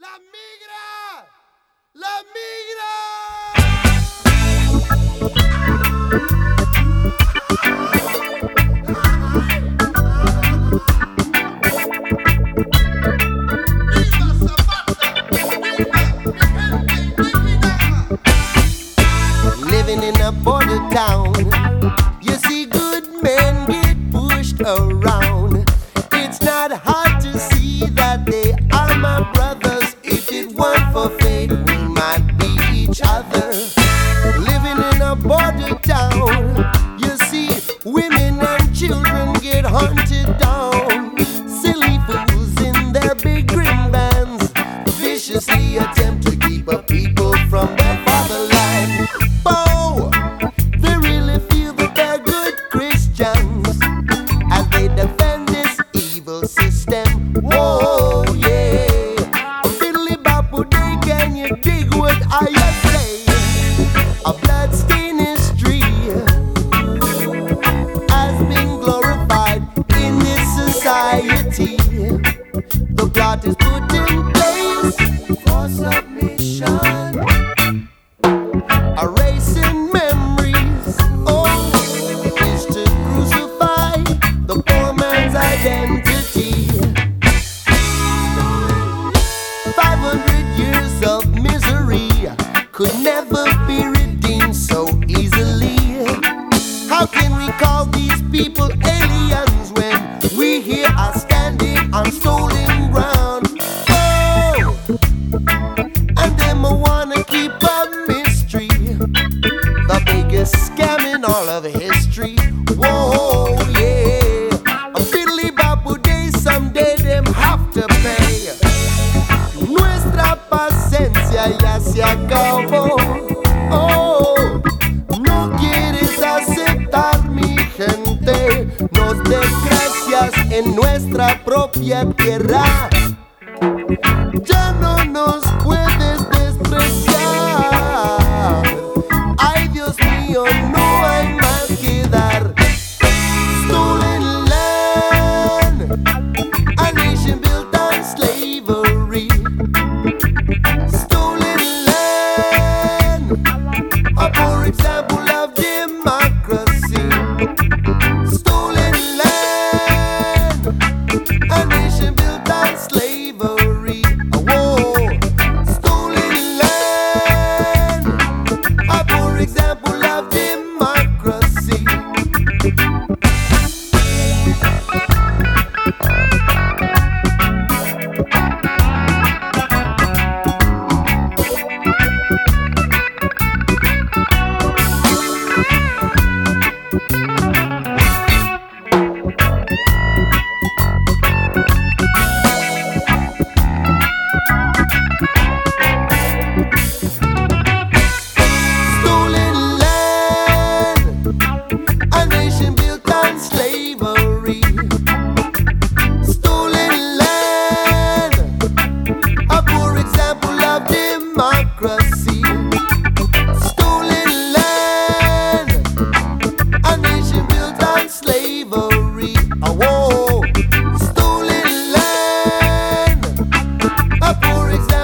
La migra! La migra! ¡Viva Zapata! ¡Viva mi gente indígena! Living in a border town, you see good men get pushed around. It's not hard to see that they are my brothers. If it weren't for fate, we might be each other. Living in a border town, you see women and children get hunted down. Silly fools in their big green bands viciously attempt to keep a people from their fatherland. Bow! They really feel that they're good Christians as they defend this evil system. Whoa, yeah. Fiddly babu day, can you dig what I say? A bloodstained history has been glorified in this society. The plot is put in place for submission, erasing memories. Oh, is to crucify the poor man's identity. 500 years of misery could never be redeemed so easily. How can we call these people aliens when we here are standing on stolen ground? Oh, and them wanna keep a mystery, the biggest scam in all of history. Whoa, yeah. A fiddly babu day, someday them have to pay. Nuestra paciencia ya se acabó. Oh, no quieres aceptar, mi gente. Nos desgracias en nuestra propia tierra. Ya no nos puedes despreciar. Ay, Dios mío, no hay más que dar. Stolen land, a nation built on slavery. Stolen land, a poor example of democracy. Stolen land, a nation built on slavery. Whoa, stolen land, a poor example of democracy. Stolen land, a nation built on slavery. Stolen land, a poor example of democracy. Stolen land, a nation built on slavery. Whoa, stolen land, a poor example.